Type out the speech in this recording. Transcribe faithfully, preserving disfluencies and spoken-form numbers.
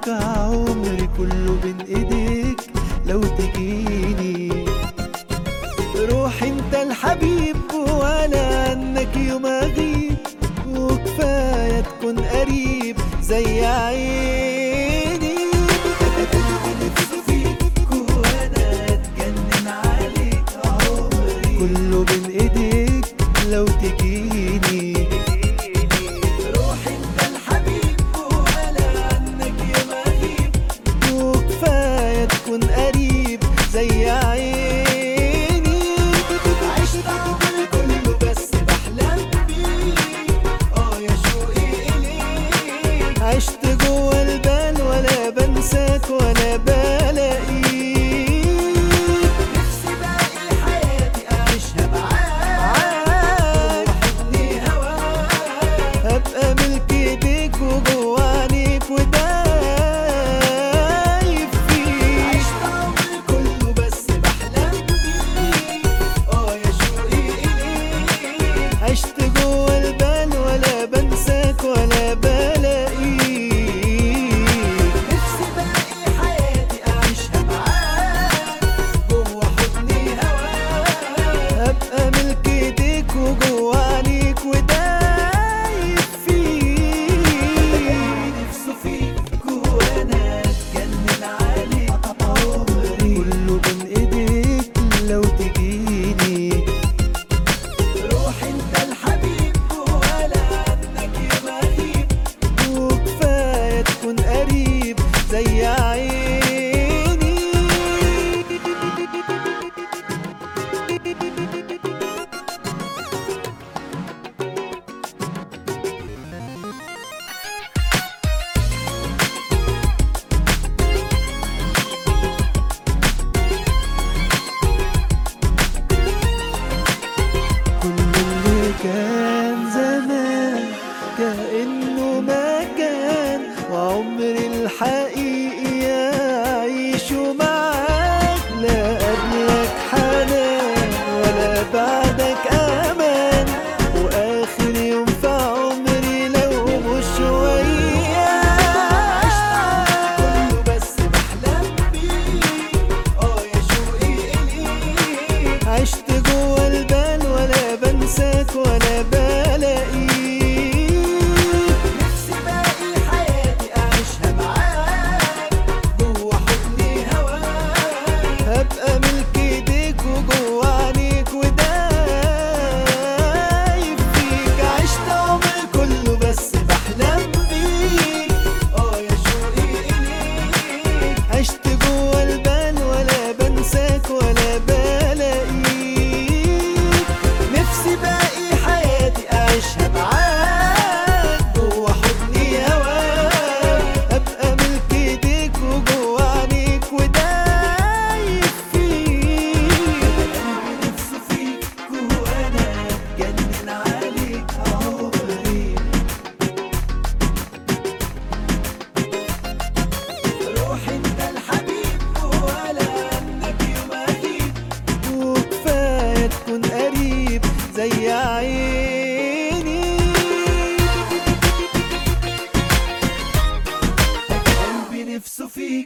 عليك عمري كله بين ايديك لو تجيني. روح انت الحبيب ولا عنك يوم اغيب، وكفاية تكون قريب زي عيني. قلبي نفسه فيك وانا اتجنن عليك عمري كله بين ايديك لو تجيني. روح انت الحبيب ولا عنك يوم اغيب، وكفاية تكون قريب زي عيني. عشت عمري كله بس بحلم بيك، اه يا شوقي اليك. عشت جوه البال ولا بنساك ولا بلاقيك. نفسي باقي حياتي اعيشها معاك، وحضني هواك ابقى ملك ايديك وجوه عينيك ودايب فيك. عشت عمري كله بس بحلم بيك، اه يا شوقي اليك. عشت جوه البال ولا بنساك ولا بلاقيك. نفسي باقي حياتي اعيشها معاك، جوه حضني هواك ابقى ملك ايديك وجوه عينيك ودايب فيك. نفسه فيك وانا اتجنن عليك عمري كله بين ايديك لو تجيني. روح انت الحبيب ولا عنك يوم اغيب، وكفاية تكون قريب زي عيني. كل اللي كان زمان كأنه ما كان، وعمري الحقيقي أعيشه معاك. لا قبلك حنان ولا بعدك أمان، وآخر يوم في عمري لو مش وياك. كله بس بحلم بيك، اه يا شوقي اليك. عشت جوه البال ولا بنساك ولا بلاقيك. نفسي باقي حياتي اعيشها معاك، جوه حضني هواك هبقى ملك ايديك وجوه عينيك ودايب فيك. عشت عمري كله بس بحلم بيك، اه يا شوقي اليك. عشت جوه البال ولا بنساك ولا بلاقيك. نفسي باقي حياتي اعيشها معاك، جوه حضني هواك ابقى ملك ايديك وجوه عينيك ودايب فيك. قلبي نفسه فيك وانا اتجنن عليك عمري. روح انت الحبيب ولا عنك يوم اغيب، وكفاية تكون قريب زي عيني.